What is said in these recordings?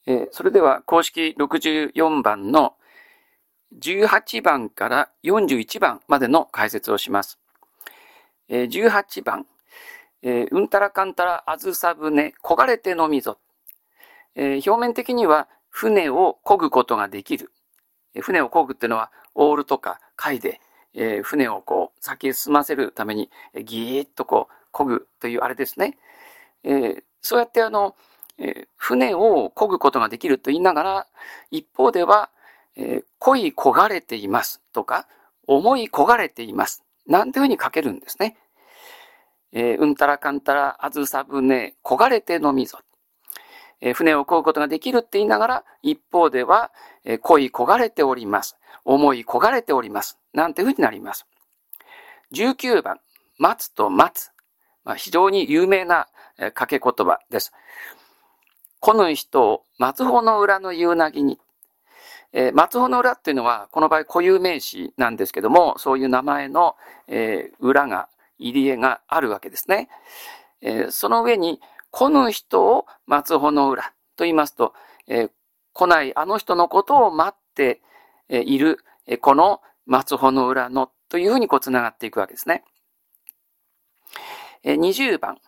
それでは公式64番の18番から41番までの解説をします。18番、うんたらかんたらあずさ船漕がれてのみぞ。表面的には船を漕ぐことができる。船を漕ぐっていうのはオールとか貝で、船をこう先へ進ませるためにギーッとこう漕ぐというあれですね。そうやって船を漕ぐことができると言いながら、一方では、漕がれていますとか、思い焦がれています。なんていうふうに書けるんですね。うんたらかんたらあずさ船漕がれてのみぞ。船を漕ぐことができるって言いながら、一方では、漕がれております。思い焦がれております。なんていうふうになります。19番、待つと待つ。非常に有名な掛け言葉です。こぬ人を松穂の裏の夕なぎに。松穂の裏っていうのは、この場合固有名詞なんですけども、そういう名前の、裏が、入り江があるわけですね。その上に、こぬ人を松穂の裏と言いますと、来ないあの人のことを待っている、この松穂の裏のというふうにつながっていくわけですね。20番、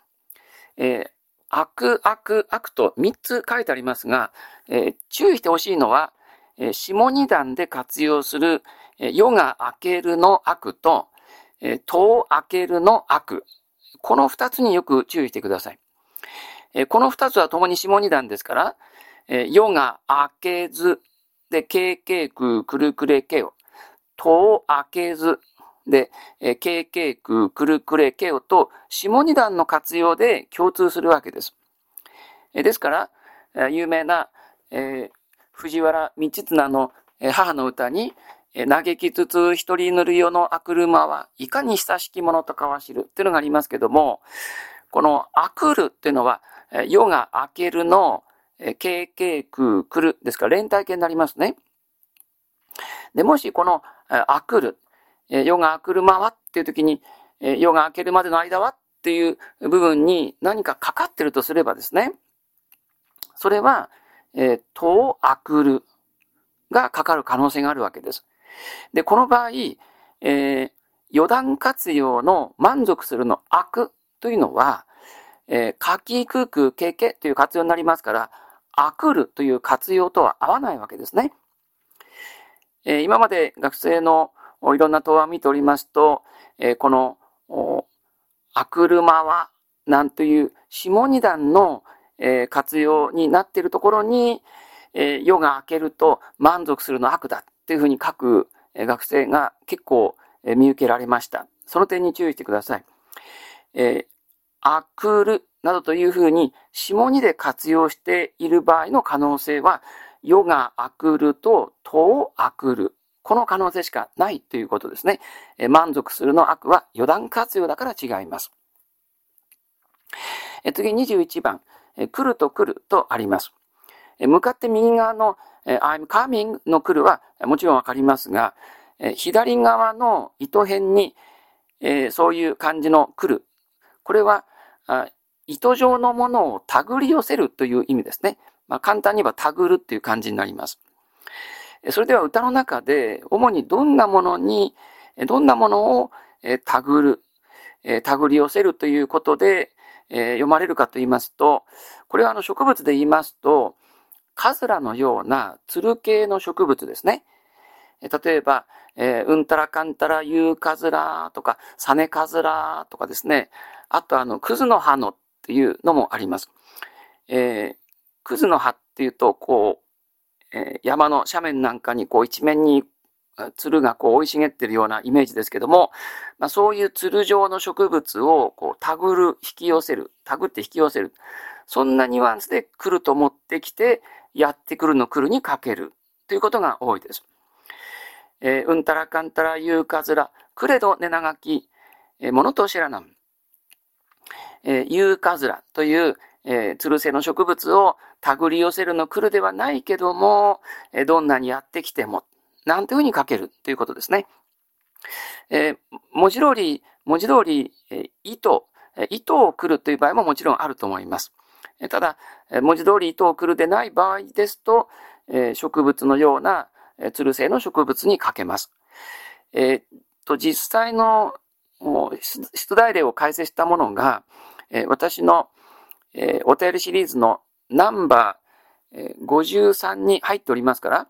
悪と3つ書いてありますが、注意してほしいのは、下二段で活用する夜が明けるの悪と、戸明けるの悪。この2つによく注意してください。この2つはともに下二段ですから、夜が明けずで、けいけいくくるくれけよ。戸明けずで、けいけいくくるくれけよと、下二段の活用で共通するわけです。ですから、有名な、藤原道綱の母の歌に、嘆きつつ一人塗るよのあくるまはいかに親しきものとかわしるっていうのがありますけども、このあくるっていうのは、夜が明けるの、けいけいくくるですから連体形になりますね。で、もしこのあくる、夜が明くるまはっていう時に、夜が明けるまでの間はっていう部分に何かかかってるとすればですね、それは、戸明くるがかかる可能性があるわけです。で、この場合、余談活用の満足するの悪というのは、かきくくけけという活用になりますから、あくるという活用とは合わないわけですね。今まで学生のいろんな答案を見ておりますと、このあくるまはなんという下二段の活用になっているところに、夜が明けると満足するの悪だというふうに書く学生が結構見受けられました。その点に注意してください。あくるなどというふうに下二で活用している場合の可能性は、夜が明くると戸明くる。この可能性しかないということですね。満足するの悪は余談活用だから違います。次21番、来ると来るとあります。向かって右側の I'm coming の来るはもちろんわかりますが、左側の糸辺にそういう感じの来る。これは糸状のものを手繰り寄せるという意味ですね。簡単に言えば手繰るっていう感じになります。それでは歌の中で主にどんなものを手繰る、手繰り寄せるということで読まれるかと言いますと、これは植物で言いますと、カズラのようなつる系の植物ですね。例えば、うんたらかんたらゆうかずらとか、さねかずらとかですね。あとくずの葉のっていうのもあります。くずの葉っていうと、山の斜面なんかに一面につるが生い茂っているようなイメージですけども、そういうつる状の植物を手繰る、引き寄せる、手繰って引き寄せる。そんなニュアンスで来ると持ってきて、やってくるの来るにかけるということが多いです。うんたらかんたらゆうかずら、くれどねながき、ものと知らなん。ゆうかずらという、つる性の植物を手繰り寄せるの来るではないけども、どんなにやってきても、なんていうふうに書けるということですね。文字通り、糸を来るという場合ももちろんあると思います。 ただ、文字通り糸をくるでない場合ですと、植物のようなつる性の植物にかけます。実際の出題例を解説したものが、私のお便りシリーズのナンバー53に入っておりますから、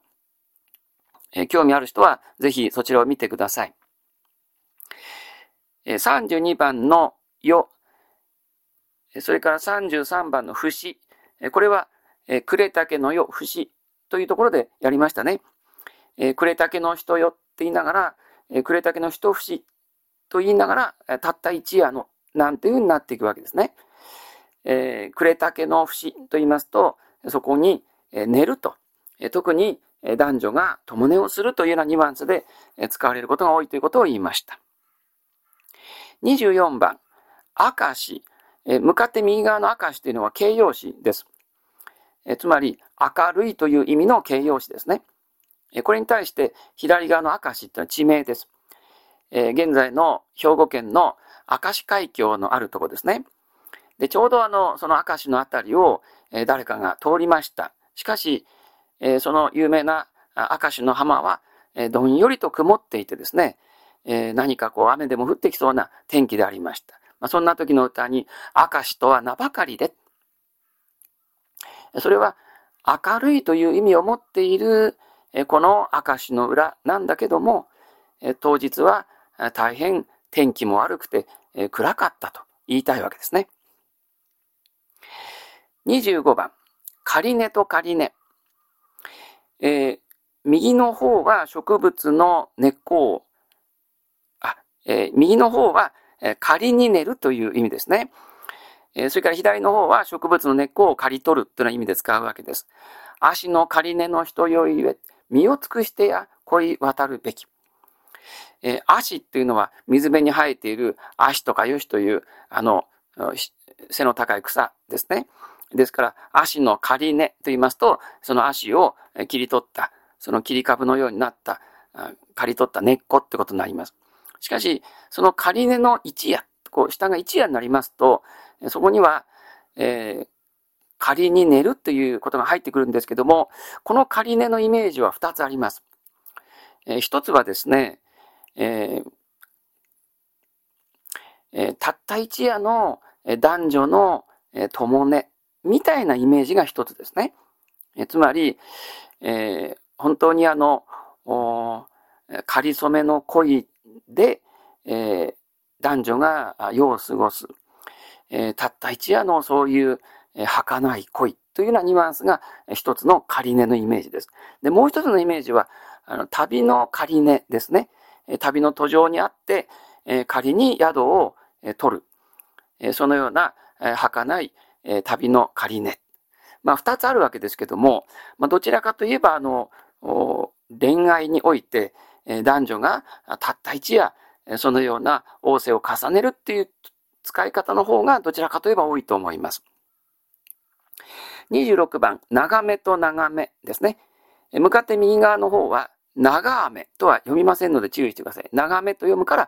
興味ある人はぜひそちらを見てください。32番のよ、それから33番の節、これは呉竹のよ、節というところでやりましたね。呉竹の人よって言いながら、呉竹の一節と言いながら、たった一夜のなんていう風になっていくわけですね。呉竹の節と言いますと、そこに寝ると、特に男女が共寝をするというようなニュアンスで使われることが多いということを言いました。24番、明石。向かって右側の明石というのは形容詞です。つまり、明るいという意味の形容詞ですね。これに対して左側の明石というのは地名です。現在の兵庫県の明石海峡のあるところですね。で、ちょうどその明石のあたりを誰かが通りました。しかし、その有名な明石の浜はどんよりと曇っていてですね、何か雨でも降ってきそうな天気でありました。そんな時の歌に、明石とは名ばかりで。それは明るいという意味を持っているこの明石の裏なんだけども、当日は大変天気も悪くて暗かったと言いたいわけですね。25番、仮根と仮根。右の方は植物の根っこを、右の方は仮に寝るという意味ですね。それから左の方は植物の根っこを刈り取るというような意味で使うわけです。足の仮根の人よゆえ、身を尽くしてや恋渡るべき。足っていうのは水辺に生えている足とかよしという背の高い草ですね。ですから足の仮根と言いますと、その足を切り取った、その切り株のようになった刈り取った根っこってことになります。しかしその仮根の一夜、下が一夜になりますと、そこには、仮に寝るということが入ってくるんですけども、この仮寝のイメージは2つあります。一つはですね、たった一夜の男女の共寝みたいなイメージが一つですね。つまり、本当に仮初めの恋で、男女が夜を過ごす。たった一夜のそういう儚い恋というようなニュアンスが一つの仮寝のイメージです。で、もう一つのイメージは、旅の仮寝ですね。旅の途上にあって、仮に宿を取る。そのような儚い旅の仮寝。二つあるわけですけども、どちらかといえば、恋愛において、男女がたった一夜、そのような仰せを重ねるっていう使い方の方がどちらかといえば多いと思います。26番、長めと長めですね。向かって右側の方は、長雨とは読みませんので注意してください。長めと読むから、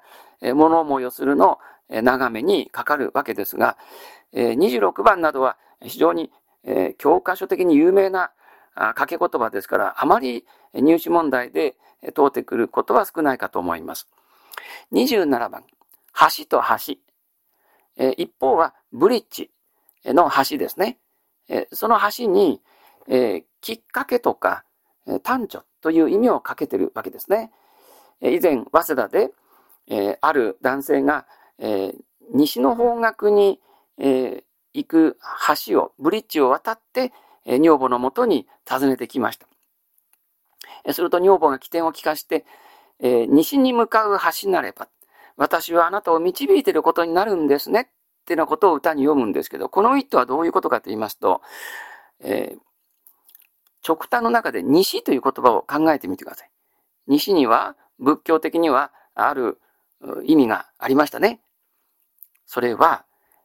物思いをするの長めにかかるわけですが、26番などは非常に教科書的に有名な掛け言葉ですから、あまり入試問題で通ってくることは少ないかと思います。27番、橋と橋。一方はブリッジの橋ですね。その橋に、きっかけとか端緒という意味をかけているわけですね。以前、早稲田で、ある男性が、西の方角に、行く橋を、ブリッジを渡って、女房のもとに訪ねてきました。すると女房が起点を聞かして、西に向かう橋なれば、私はあなたを導いていることになるんですね。っていうようなことを歌に読むんですけど、この意図はどういうことかと言いますと、直短の中で西という言葉を考えてみてください。西には仏教的にはある意味がありましたね。それは、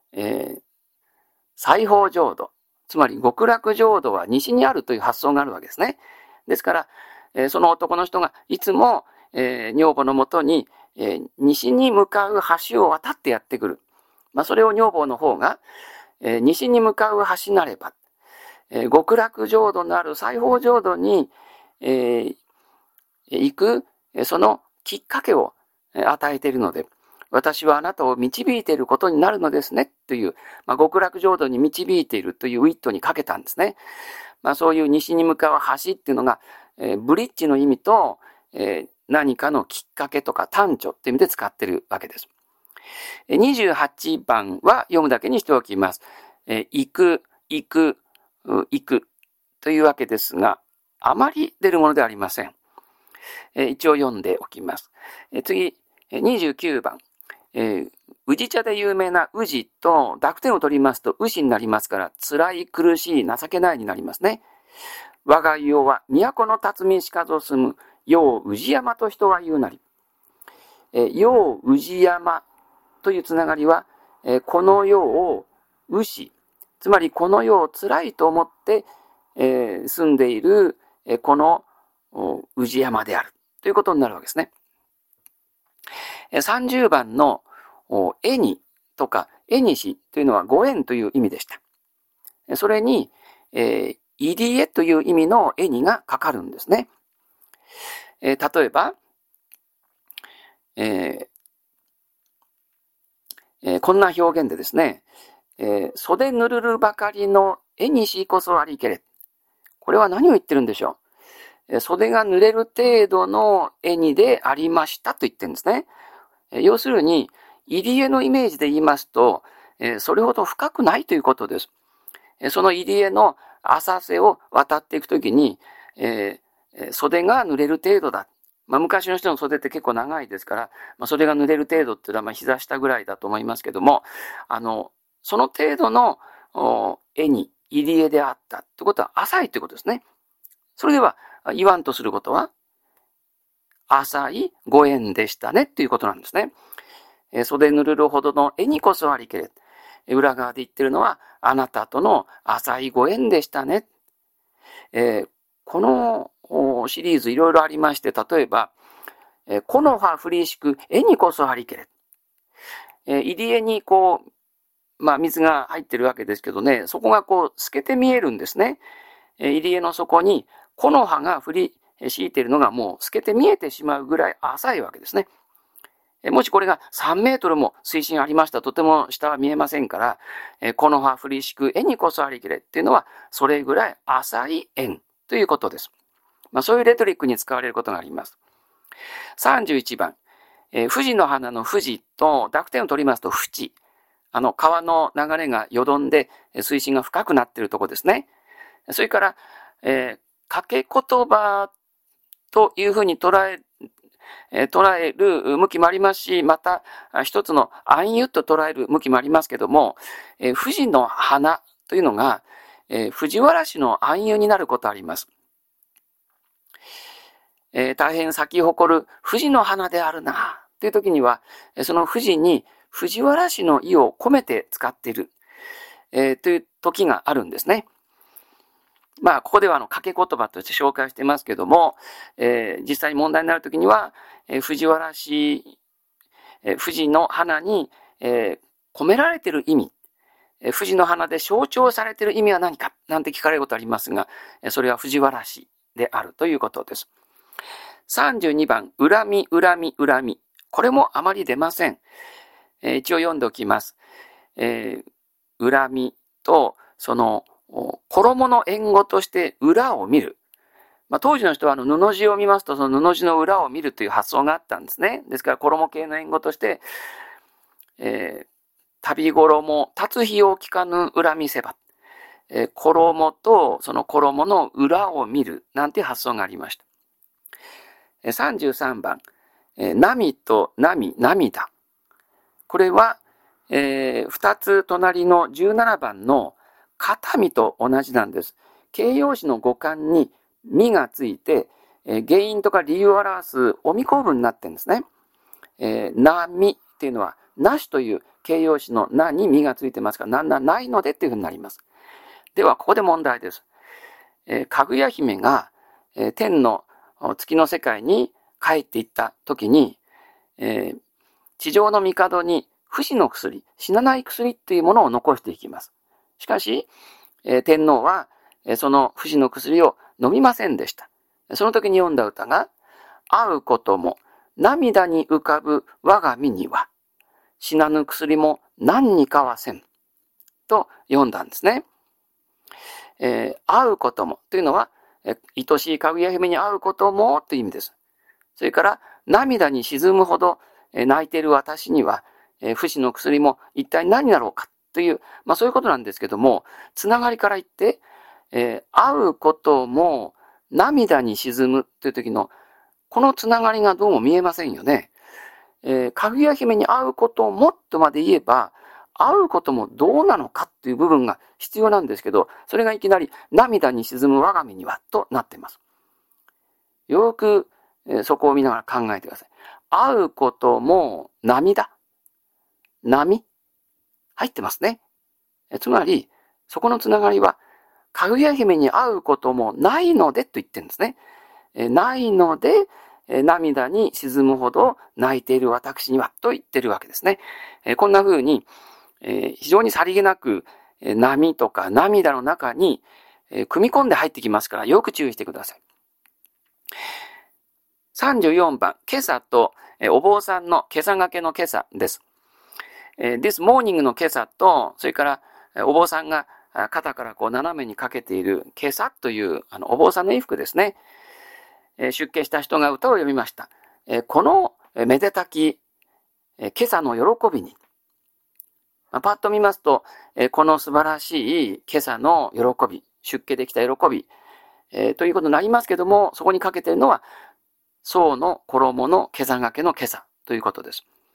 西方浄土、つまり極楽浄土は西にあるという発想があるわけですね。ですから、その男の人がいつも、女房のもとに、西に向かう橋を渡ってやってくる。それを女房の方が、 西に向かう橋なれば、極楽浄土のある西方浄土に、行く、そのきっかけを与えているので、私はあなたを導いていることになるのですね、という、極楽浄土に導いているというウィットにかけたんですね。そういう西に向かう橋っていうのが、ブリッジの意味と、何かのきっかけとか端緒っていう意味で使っているわけです。28番は読むだけにしておきます。行く、行く、行くというわけですが、あまり出るものではありません。一応読んでおきます。次、29番。宇治茶で有名な宇治と濁点を取りますと牛になりますから、辛い、苦しい、情けないになりますね。我が世は都の辰巳しかぞ住む、よう宇治山と人は言うなり。よう宇治山というつながりは、この世を牛、つまりこの世を辛いと思って、住んでいる、この宇治山であるということになるわけですね。30番の絵にとか絵にしというのはご縁という意味でした。それに、入り江という意味の絵にがかかるんですね。例えば、こんな表現でですね、袖ぬるるばかりの絵にしこそありけれ。これは何を言ってるんでしょう。袖が濡れる程度の絵にでありましたと言ってるんですね。要するに、入り江のイメージで言いますと、それほど深くないということです。その入り江の浅瀬を渡っていくときに、袖が濡れる程度だ。昔の人の袖って結構長いですから、袖が濡れる程度っていうのは膝下ぐらいだと思いますけども、その程度の絵に入り江であったってことは浅いということですね。それでは言わんとすることは、浅いご縁でしたねっていうことなんですね。袖ぬるるほどの絵にこそありけれ。裏側で言ってるのは、あなたとの浅いご縁でしたね。このシリーズいろいろありまして、例えば、木の葉降りしく絵にこそありけれ。入り江に水が入ってるわけですけどね、そこが透けて見えるんですね。入り江の底に木の葉が降り敷いているのがもう透けて見えてしまうぐらい浅いわけですね。もしこれが3メートルも水深ありましたらとても下は見えませんから、木の葉降りしく絵にこそありきれっていうのはそれぐらい浅い縁ということです。そういうレトリックに使われることがあります。31番、富士の花の富士と濁点を取りますと淵。川の流れがよどんで水深が深くなっているところですね。それから、掛け言葉というふうに捉える向きもありますし、また一つの暗喩と捉える向きもありますけども、富士の花というのが、藤原氏の暗喩になることあります。大変咲き誇る富士の花であるなという時には、その富士に藤原氏の意を込めて使っている、という時があるんですね。ここでは掛け言葉として紹介していますけども、実際に問題になるときには、藤原氏、富士の花に、込められている意味、富士の花で象徴されている意味は何かなんて聞かれることありますが、それは藤原氏であるということです。32番、恨み、恨み、恨み。これもあまり出ません。一応読んでおきます。恨みと、衣の縁語として裏を見る。当時の人は布地を見ますと、その布地の裏を見るという発想があったんですね。ですから衣系の縁語として、旅衣、立つ日を聞かぬ恨みせば。衣とその衣の裏を見るなんて発想がありました。33番、波と波、涙。これは、2つ隣の17番の片身と同じなんです。形容詞の語感にみがついて、原因とか理由を表すおみ構文になってるんですね。波っていうのは、なしという形容詞のなにみがついてますから、ないのでっていうふうになります。では、ここで問題です。かぐや姫が、天の月の世界に帰っていった時に、地上の帝に不死の薬、死なない薬っていうものを残していきます。 しかし、天皇は、その不死の薬を飲みませんでした。その時に読んだ歌が、会うことも涙に浮かぶ我が身には、死なぬ薬も何にかはせん。と読んだんですね。会うこともというのは、愛しいかぐや姫に会うこともという意味です。それから涙に沈むほど泣いている私には、不死の薬も一体何だろうかという、そういうことなんですけども、つながりから言って、会うことも涙に沈むという時の、このつながりがどうも見えませんよね。かぐや姫に会うこともとまで言えば、会うこともどうなのかっていう部分が必要なんですけど、それがいきなり涙に沈む我が身にはとなっています。よくそこを見ながら考えてください。会うことも涙、波、入ってますね。つまり、そこのつながりは、かぐや姫に会うこともないのでと言ってるんですね。ないので、涙に沈むほど泣いている私にはと言ってるわけですね。こんな風に、非常にさりげなく、波とか涙の中に、組み込んで入ってきますから、よく注意してください。34番、今朝と、お坊さんの今朝掛けの今朝です。this morning の今朝と、それから、お坊さんが肩からこう斜めにかけている今朝という、お坊さんの衣服ですね。出家した人が歌を読みました。このめでたき、今朝の喜びに、パッと見ますと、この素晴らしい今朝の喜び、出家できた喜び、ということになりますけども、そこにかけているのは、宋の衣の今朝掛けの今朝ということです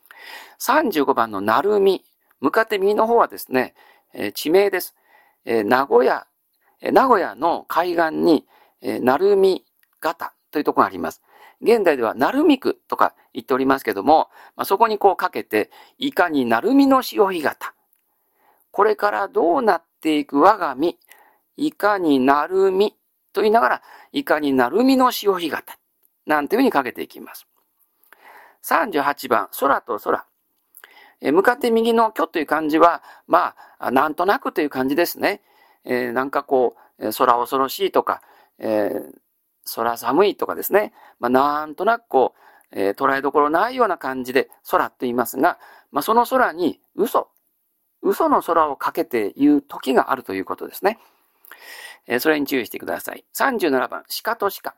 。35番の鳴海、向かって右の方はですね、地名です。名古屋の海岸に、鳴海潟というところがあります。現代では鳴海区とか言っておりますけども、そこにこうかけて、いかに鳴海の潮干潟。これからどうなっていく我が身、いかに鳴海と言いながら、いかに鳴海の潮干潟。なんていうふうにかけていきます。38番、空と空。向かって右の虚という漢字は、なんとなくという感じですね。なんかこう、空恐ろしいとか、空寒いとかですね。なんとなくこう、捉えどころないような感じで空と言いますが、その空に嘘の空をかけて言う時があるということですね。それに注意してください。37番、鹿と鹿。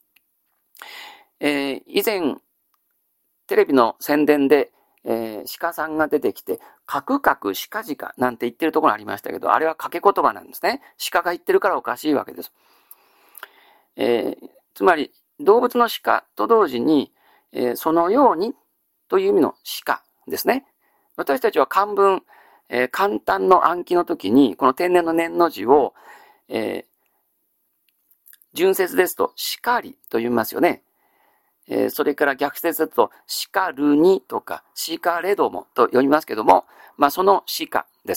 以前、テレビの宣伝で、鹿さんが出てきて、カクカクシカジカなんて言ってるところがありましたけど、あれは掛け言葉なんですね。鹿が言ってるからおかしいわけです。つまり、動物の鹿と同時に、そのようにという意味の鹿ですね。私たちは漢文、簡単の暗記の時に、この天然の年の字を、順接ですと、しかりと読みますよね。それから逆接だと、しかるにとか、しかれどもと読みますけども、そのしかです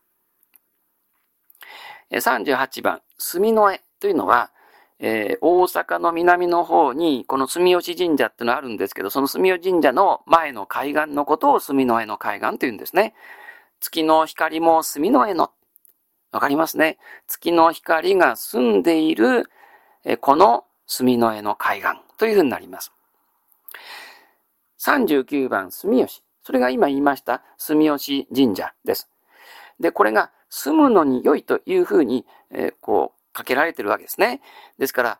。38番、住の江というのは、大阪の南の方に、この住吉神社っていうのがあるんですけど、その住吉神社の前の海岸のことを住の江の海岸というんですね。月の光も住の江の。わかりますね。月の光が住んでいる、この住の江の海岸というふうになります。39番、住吉。それが今言いました住吉神社です。で、これが住むのに良いというふうに、こう、かけられているわけですね。ですから、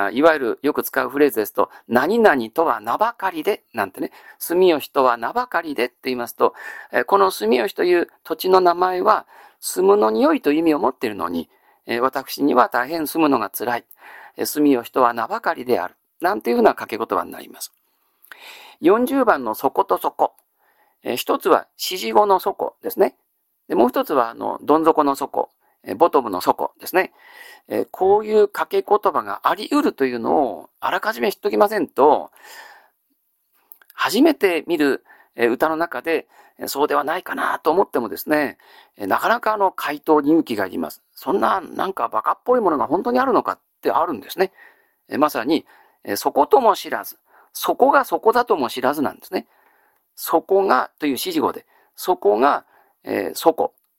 いわゆるよく使うフレーズですと、何々とは名ばかりで、なんてね、住吉とは名ばかりでって言いますと、この住吉という土地の名前は、住むのに良いという意味を持っているのに、私には大変住むのが辛い。住吉とは名ばかりである。なんていうふうな掛け言葉になります。40番の底と底。一つは指示語の底ですね。でもう一つはどん底の底、ボトムの底ですね。こういう掛け言葉があり得るというのをあらかじめ知っておきませんと、初めて見る歌の中でそうではないかなと思ってもですね、なかなか回答に勇気がいります。そんななんかバカっぽいものが本当にあるのかってあるんですね。まさに、そことも知らず、そこがそこだとも知らずなんですね。そこがという指示語で、そこが、そこ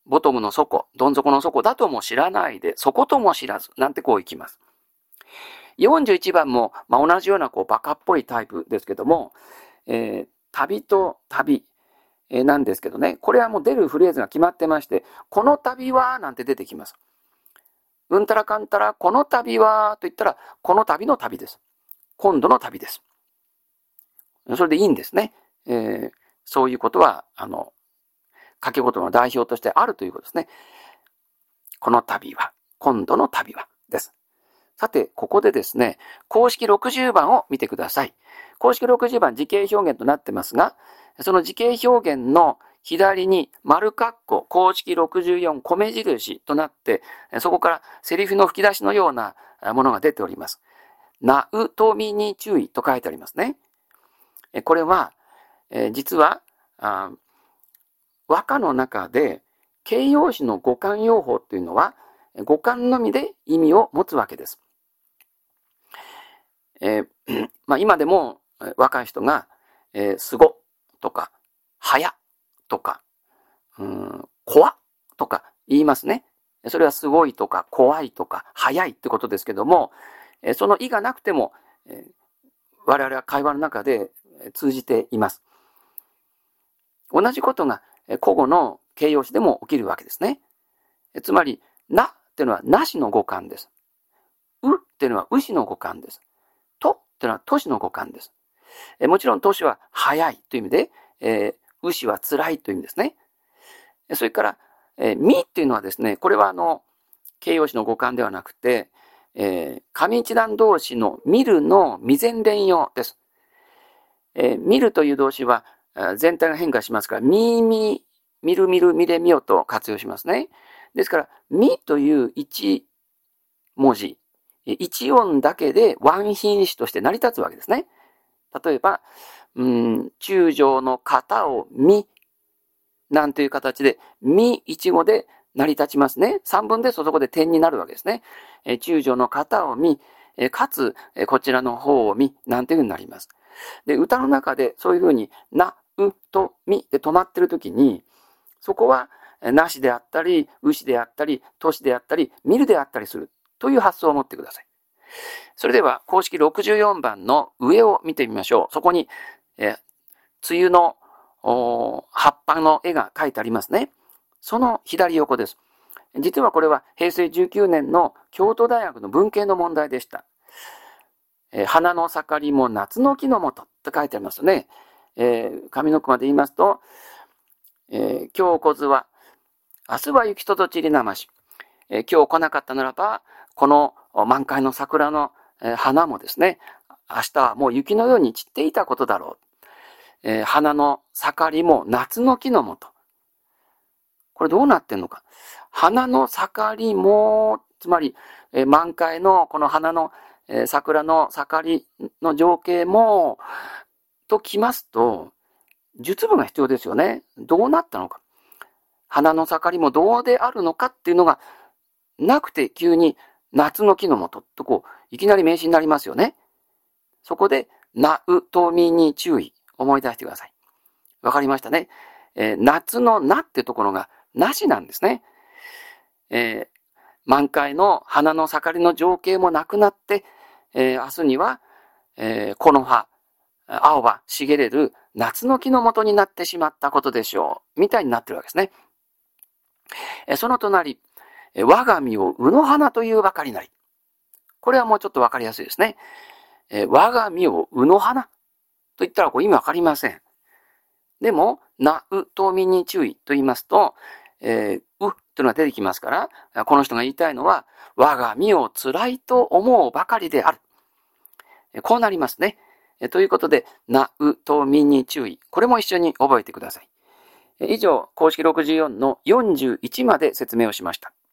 ボトムの底、どん底の底だとも知らないで、底とも知らず、なんてこういきます。41番も、同じようなバカっぽいタイプですけども、旅と旅、なんですけどね、これはもう出るフレーズが決まってまして、この旅はなんて出てきます。うんたらかんたら、この旅はと言ったら、この旅の旅です。今度の旅です。それでいいんですね。そういうことは、掛け事の代表としてあるということですね。この旅は、今度の旅は、です。さて、ここでですね、公式60番を見てください。公式60番、時系表現となってますが、その時系表現の左に丸括弧、公式64米印となって、そこからセリフの吹き出しのようなものが出ております。なうとみに注意と書いてありますね。これは、実は、和歌の中で形容詞の語感用法というのは、語感のみで意味を持つわけです。今でも若い人が、すごとか、はやとか、怖とか言いますね。それはすごいとか、怖いとか、早いってことですけども、その意がなくても、我々は会話の中で通じています。同じことが古語の形容詞でも起きるわけですね。つまり、なっていうのはなしの語感です。うっていうのはうしの語感です。とっていうのはとしの語感です。もちろんとしは早いという意味で、うしは辛いという意味ですね。それから、みっていうのはですね、これは形容詞の語感ではなくて、上一段動詞の見るの未然連用です。見るという動詞は全体が変化しますから、見る見れ見よと活用しますね。ですから、みという一文字、一音だけでワン品詞として成り立つわけですね。例えば、中将の型を見、なんという形で、見一語で成り立ちますね。三分でそこで点になるわけですね。中将の型を見、かつ、こちらの方を見、なんていうふうになります。で、歌の中でそういうふうにな、う、と、みで止まってるときに、そこはなしであったり、うしであったり、としであったり、見るであったりするという発想を持ってください。それでは公式64番の上を見てみましょう。そこに、梅雨の葉っぱの絵が描いてありますね。その左横です。実はこれは平成19年の京都大学の文系の問題でした。花の盛りも夏の木のもとって書いてありますね。上の句まで言いますと、今日こずは、明日は雪ととちりなまし。今日来なかったならば、この満開の桜の花もですね、明日はもう雪のように散っていたことだろう。花の盛りも夏の木のもと。これどうなってんのか。花の盛りも、つまり、満開のこの花の桜の盛りの情景も、ときますと、述語が必要ですよね。どうなったのか。花の盛りもどうであるのかっていうのがなくて急に夏の木のもとといきなり名詞になりますよね。そこで、なうとみに注意。思い出してください。わかりましたね。夏のなってところがなしなんですね。満開の花の盛りの情景もなくなって、明日には、木の葉、青葉茂れる夏の木の元になってしまったことでしょう。みたいになってるわけですね。その隣、我が身を卯の花というばかりなり。これはもうちょっとわかりやすいですね。我が身を卯の花と言ったら意味わかりません。でも、なうとみに注意と言いますと、うというのが出てきますから、この人が言いたいのは、我が身を辛いと思うばかりである。こうなりますね。ということで、なうとみに注意。これも一緒に覚えてください。以上、公式64の41まで説明をしました。